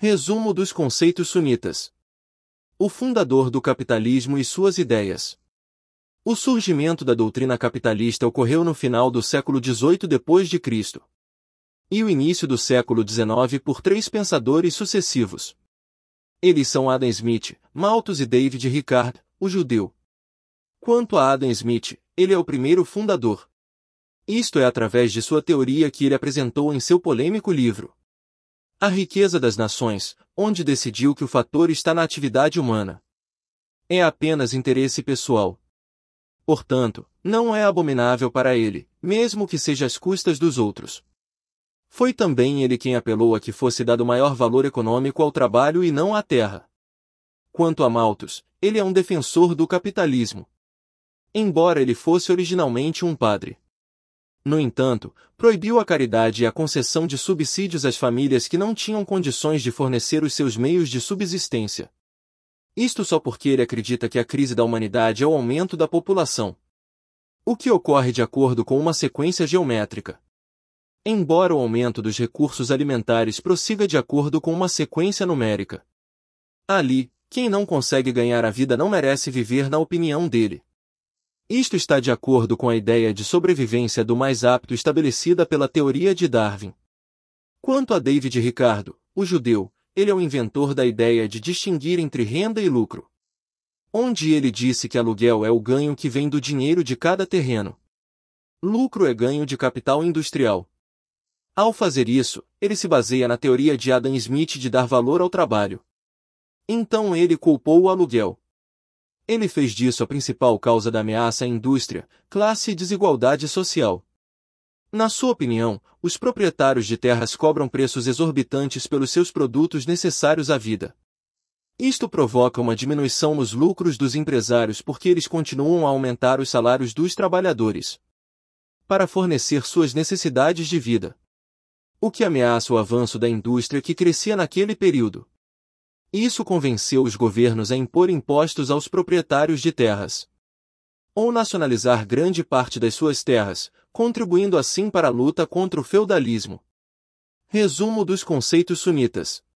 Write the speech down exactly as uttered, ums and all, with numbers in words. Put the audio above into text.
Resumo dos conceitos sunitas. O fundador do capitalismo e suas ideias. O surgimento da doutrina capitalista ocorreu no final do século dezoito depois de Cristo e o início do século dezenove por três pensadores sucessivos. Eles são Adam Smith, Malthus e David Ricardo, o judeu. Quanto a Adam Smith, ele é o primeiro fundador. Isto é através de sua teoria que ele apresentou em seu polêmico livro A Riqueza das Nações, onde decidiu que o fator está na atividade humana. É apenas interesse pessoal. Portanto, não é abominável para ele, mesmo que seja às custas dos outros. Foi também ele quem apelou a que fosse dado maior valor econômico ao trabalho e não à terra. Quanto a Malthus, ele é um defensor do capitalismo, embora ele fosse originalmente um padre. No entanto, proibiu a caridade e a concessão de subsídios às famílias que não tinham condições de fornecer os seus meios de subsistência. Isto só porque ele acredita que a crise da humanidade é o aumento da população, o que ocorre de acordo com uma sequência geométrica. Embora o aumento dos recursos alimentares prossiga de acordo com uma sequência numérica. Ali, quem não consegue ganhar a vida não merece viver na opinião dele. Isto está de acordo com a ideia de sobrevivência do mais apto estabelecida pela teoria de Darwin. Quanto a David Ricardo, o judeu, ele é o inventor da ideia de distinguir entre renda e lucro, onde ele disse que aluguel é o ganho que vem do dinheiro de cada terreno. Lucro é ganho de capital industrial. Ao fazer isso, ele se baseia na teoria de Adam Smith de dar valor ao trabalho. Então ele culpou o aluguel. Ele fez disso a principal causa da ameaça à indústria, classe e desigualdade social. Na sua opinião, os proprietários de terras cobram preços exorbitantes pelos seus produtos necessários à vida. Isto provoca uma diminuição nos lucros dos empresários porque eles continuam a aumentar os salários dos trabalhadores para fornecer suas necessidades de vida, o que ameaça o avanço da indústria que crescia naquele período. Isso convenceu os governos a impor impostos aos proprietários de terras, ou nacionalizar grande parte das suas terras, contribuindo assim para a luta contra o feudalismo. Resumo dos conceitos sunitas.